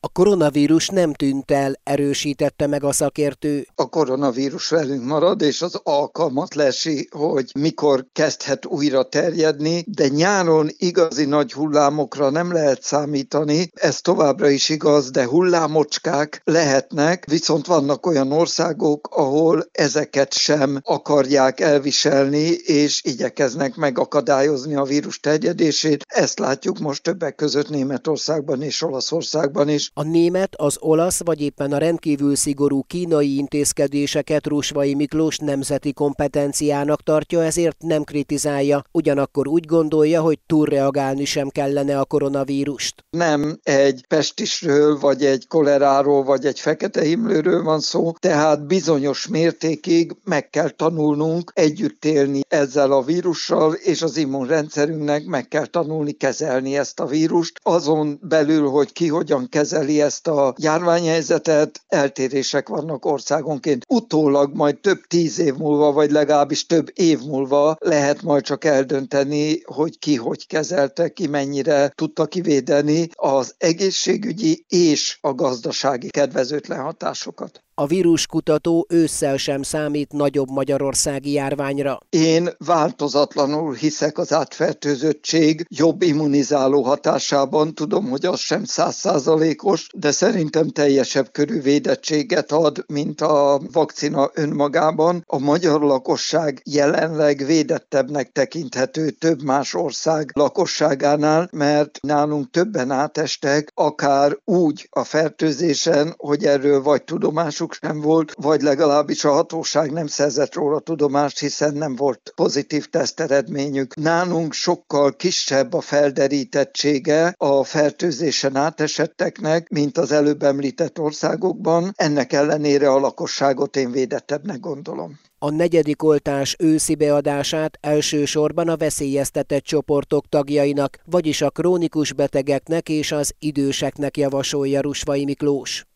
A koronavírus nem tűnt el, erősítette meg a szakértő. A koronavírus velünk marad, és az alkalmat lesi, hogy mikor kezdhet újra terjedni, de nyáron igazi nagy hullámokra nem lehet számítani. Ez továbbra is igaz, de hullámocskák lehetnek, viszont vannak olyan országok, ahol ezeket sem akarják elviselni, és igyekeznek megakadályozni a vírus terjedését. Ezt látjuk most többek között Németországban és Olaszországban is. A német, az olasz vagy éppen a rendkívül szigorú kínai intézkedéseket Rusvay Miklós nemzeti kompetenciának tartja, ezért nem kritizálja. Ugyanakkor úgy gondolja, hogy túlreagálni sem kellene a koronavírust. Nem egy pestisről, vagy egy koleráról, vagy egy fekete himlőről van szó, tehát bizonyos mértékig meg kell tanulnunk együtt élni ezzel a vírussal, és az immunrendszerünknek meg kell tanulni kezelni ezt a vírust. Azon belül, hogy ki hogyan kezeli ezt a járványhelyzetet, eltérések vannak országonként. Utólag majd több 10 év múlva, vagy legalábbis több év múlva lehet majd csak eldönteni, hogy ki hogy kezelte, ki mennyire tudta kivédeni az egészségügyi és a gazdasági kedvezőtlen hatásokat. A víruskutató ősszel sem számít nagyobb magyarországi járványra. Én változatlanul hiszek az átfertőzöttség jobb immunizáló hatásában. Tudom, hogy az sem 100%-os, de szerintem teljesebb körű védettséget ad, mint a vakcina önmagában. A magyar lakosság jelenleg védettebbnek tekinthető több más ország lakosságánál, mert nálunk többen átestek, akár úgy a fertőzésen, hogy erről vagy tudomásuk sem volt, vagy legalábbis a hatóság nem szerzett róla tudomást, hiszen nem volt pozitív teszteredményük. Nálunk sokkal kisebb a felderítettsége a fertőzésen átesetteknek, mint az előbb említett országokban. Ennek ellenére a lakosságot én védettebbnek gondolom. A negyedik oltás őszi beadását elsősorban a veszélyeztetett csoportok tagjainak, vagyis a krónikus betegeknek és az időseknek javasolja Rusvay Miklós.